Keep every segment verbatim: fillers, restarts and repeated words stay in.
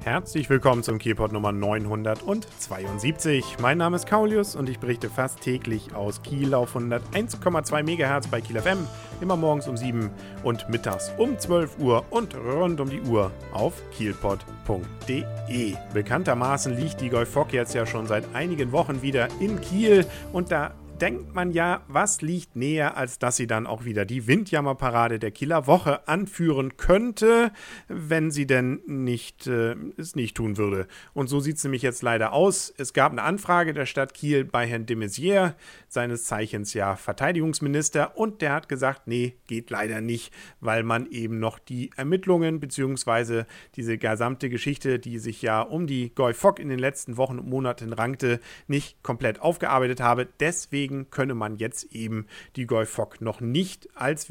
Herzlich willkommen zum Kielpot Nummer neunhundertzweiundsiebzig. Mein Name ist Kaulius und ich berichte fast täglich aus Kiel auf hunderteins Komma zwei Megahertz bei Kiel F M, immer morgens um sieben und mittags um zwölf Uhr und rund um die Uhr auf kielpot punkt de. Bekanntermaßen liegt die Goy-Fock jetzt ja schon seit einigen Wochen wieder in Kiel und da denkt man ja, was liegt näher, als dass sie dann auch wieder die Windjammerparade der Kieler Woche anführen könnte, wenn sie denn nicht, äh, es nicht tun würde. Und so sieht es nämlich jetzt leider aus. Es gab eine Anfrage der Stadt Kiel bei Herrn de Maizière, seines Zeichens ja Verteidigungsminister, und der hat gesagt, nee, geht leider nicht, weil man eben noch die Ermittlungen bzw. diese gesamte Geschichte, die sich ja um die Goy-Fock in den letzten Wochen und Monaten rankte, nicht komplett aufgearbeitet habe. Deswegen könne man jetzt eben die Goy-Fock noch nicht als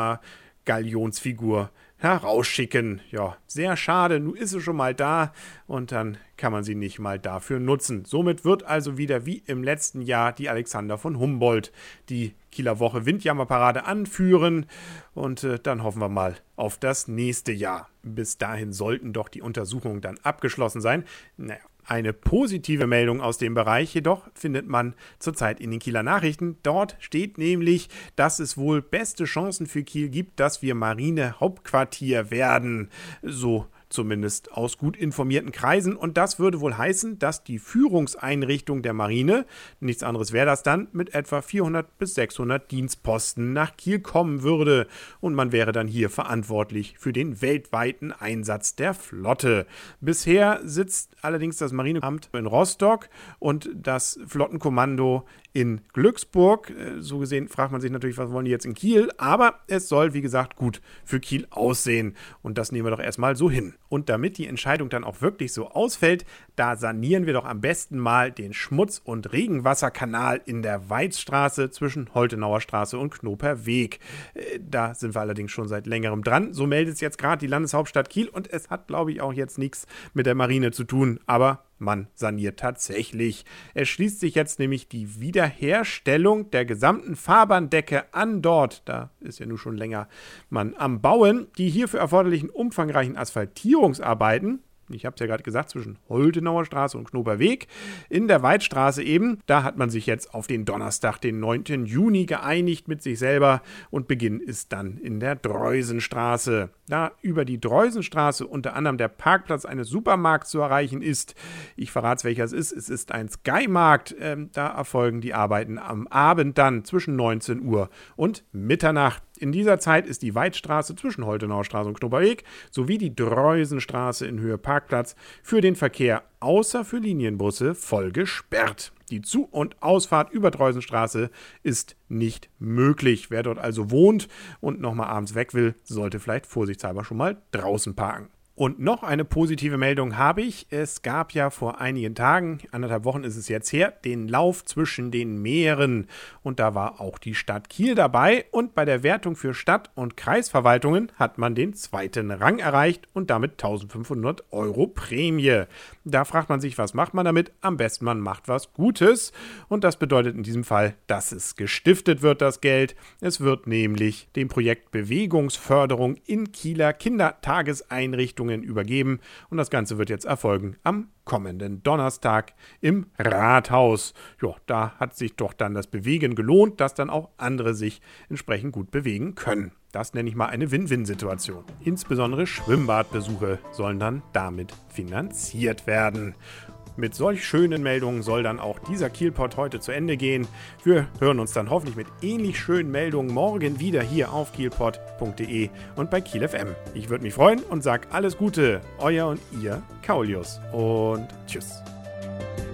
Windjammer-Galionsfigur herausschicken. Ja, sehr schade, nun ist sie schon mal da und dann kann man sie nicht mal dafür nutzen. Somit wird also wieder wie im letzten Jahr die Alexander von Humboldt die Kieler Woche Windjammerparade anführen und äh, dann hoffen wir mal auf das nächste Jahr. Bis dahin sollten doch die Untersuchungen dann abgeschlossen sein. Naja. Eine positive Meldung aus dem Bereich jedoch findet man zurzeit in den Kieler Nachrichten. Dort steht nämlich, dass es wohl beste Chancen für Kiel gibt, dass wir Marine-Hauptquartier werden. So zumindest aus gut informierten Kreisen. Und das würde wohl heißen, dass die Führungseinrichtung der Marine, nichts anderes wäre das dann, mit etwa vierhundert bis sechshundert Dienstposten nach Kiel kommen würde. Und man wäre dann hier verantwortlich für den weltweiten Einsatz der Flotte. Bisher sitzt allerdings das Marineamt in Rostock und das Flottenkommando in Glücksburg. So gesehen fragt man sich natürlich, was wollen die jetzt in Kiel? Aber es soll, wie gesagt, gut für Kiel aussehen. Und das nehmen wir doch erstmal so hin. Und damit die Entscheidung dann auch wirklich so ausfällt, da sanieren wir doch am besten mal den Schmutz- und Regenwasserkanal in der Weizstraße zwischen Holtenauer Straße und Knoper Weg. Da sind wir allerdings schon seit längerem dran. So meldet es jetzt gerade die Landeshauptstadt Kiel und es hat, glaube ich, auch jetzt nichts mit der Marine zu tun. Aber man saniert tatsächlich. Es schließt sich jetzt nämlich die Wiederherstellung der gesamten Fahrbahndecke an dort. Da ist ja nun schon länger man am Bauen. Die hierfür erforderlichen umfangreichen Asphaltierungsarbeiten, ich habe es ja gerade gesagt, zwischen Holtenauer Straße und Knoper Weg, in der Weizstraße eben, da hat man sich jetzt auf den Donnerstag, den neunten Juni geeinigt mit sich selber und Beginn ist dann in der Dreusenstraße. Da über die Dreusenstraße unter anderem der Parkplatz eines Supermarkts zu erreichen ist, ich verrate es, welcher es ist, es ist ein Skymarkt, ähm, da erfolgen die Arbeiten am Abend dann zwischen neunzehn Uhr und Mitternacht. In dieser Zeit ist die Weizstraße zwischen Holtenauer Straße und Knoper Weg sowie die Dreusenstraße in Höhe Parkplatz für den Verkehr außer für Linienbusse voll gesperrt. Die Zu- und Ausfahrt über Dreusenstraße ist nicht möglich. Wer dort also wohnt und nochmal abends weg will, sollte vielleicht vorsichtshalber schon mal draußen parken. Und noch eine positive Meldung habe ich. Es gab ja vor einigen Tagen, anderthalb Wochen ist es jetzt her, den Lauf zwischen den Meeren. Und da war auch die Stadt Kiel dabei. Und bei der Wertung für Stadt- und Kreisverwaltungen hat man den zweiten Rang erreicht und damit eintausendfünfhundert Euro Prämie. Da fragt man sich, was macht man damit? Am besten, man macht was Gutes. Und das bedeutet in diesem Fall, dass es gestiftet wird, das Geld. Es wird nämlich dem Projekt Bewegungsförderung in Kieler Kindertageseinrichtungen übergeben und das Ganze wird jetzt erfolgen am kommenden Donnerstag im Rathaus. Ja, da hat sich doch dann das Bewegen gelohnt, dass dann auch andere sich entsprechend gut bewegen können. Das nenne ich mal eine Win-Win-Situation. Insbesondere Schwimmbadbesuche sollen dann damit finanziert werden. Mit solch schönen Meldungen soll dann auch dieser Kielpot heute zu Ende gehen. Wir hören uns dann hoffentlich mit ähnlich schönen Meldungen morgen wieder hier auf kielpot punkt de und bei Kiel F M. Ich würde mich freuen und sage alles Gute, euer und ihr Kaulius und tschüss.